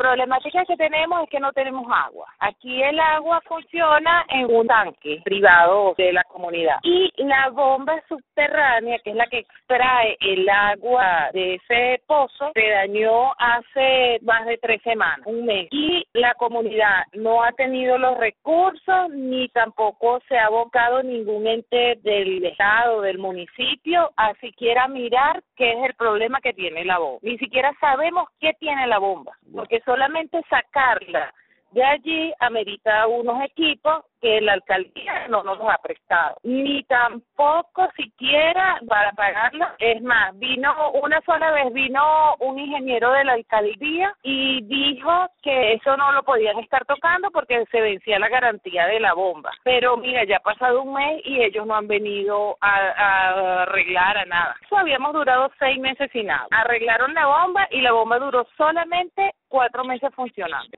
problemática que tenemos es que no tenemos agua. Aquí el agua funciona en un tanque privado de la comunidad y la bomba subterránea, que es la que extrae el agua de ese pozo, se dañó hace más de 3 semanas, un mes, y la comunidad no ha tenido los recursos ni tampoco se ha abocado ningún ente del estado, del municipio, a siquiera mirar qué es el problema que tiene la bomba. Ni siquiera sabemos qué tiene la bomba, porque solamente sacarla de allí amerita unos equipos que la alcaldía no nos los ha prestado, ni tampoco siquiera para pagarla. Es más, una sola vez vino un ingeniero de la alcaldía y dijo que eso no lo podían estar tocando porque se vencía la garantía de la bomba. Pero mira, ya ha pasado un mes y ellos no han venido a arreglar a nada. Eso habíamos durado 6 meses sin nada. Arreglaron la bomba y la bomba duró solamente 4 meses funcionando.